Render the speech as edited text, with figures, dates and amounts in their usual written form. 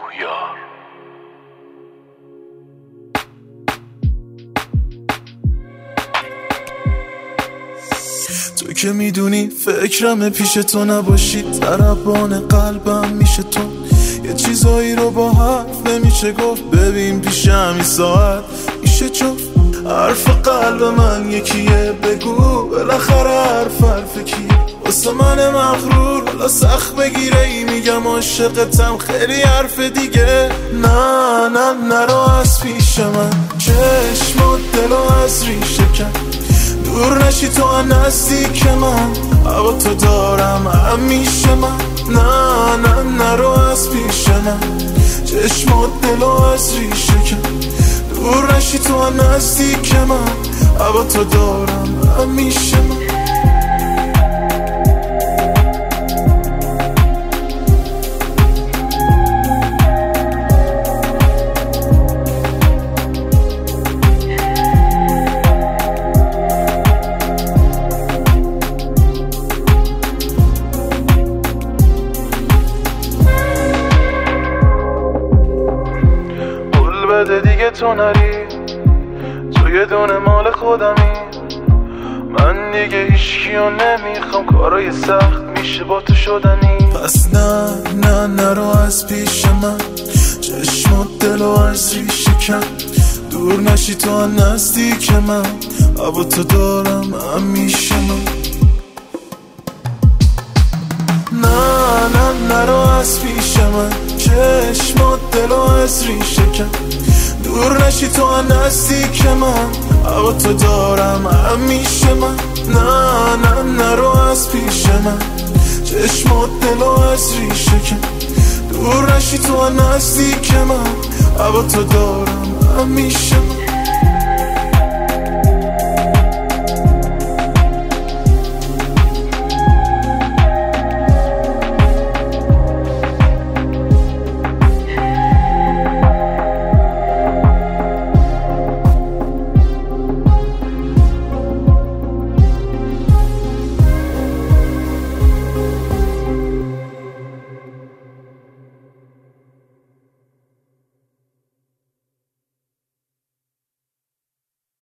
روحیار. تو که میدونی فکرم پیش تو نباشی، ضربان قلبم میشه تو. یه چیزایی رو با حرف نمیشه گفت، ببین پیش همین ساعت میشه جفت. حرف قلب من یکیه، بگو بالاخره حرف کیه؟ واسه من مغرور حالا سخت بگیره ای، میگم عاشقتم خیلی حرف دیگه. نه نرو از پیش من، چشم و دل و از ریشه کن. دور نشی تو نزدیک من، هوا تو دارم همیشه من. نه نرو از پیش من، چشم و دل و از ریشه کن. دور نشی تو نزدیک من، هوا تو دارم همیشه من. بده دیگه تو نری، تو یه دونه مال خودمی. من دیگه هیچکیو نمیخوام، کارای سخت میشه با تو شدنی. پس نه نرو از پیش من، چشم و دل و از ریشه کن. دور نشی تو نزدیک من، هوا تو دارم همیشه من. نه نرو از پیش من، چشم و دل و از ریشه کن. دور نشی تو نزدیک من، هوا تو دارم همیشه من. نه نرو از پیش من، چشم و دل و از ریشه کن. دور نشی تو نزدیک من، هوا تو دارم همیشه من.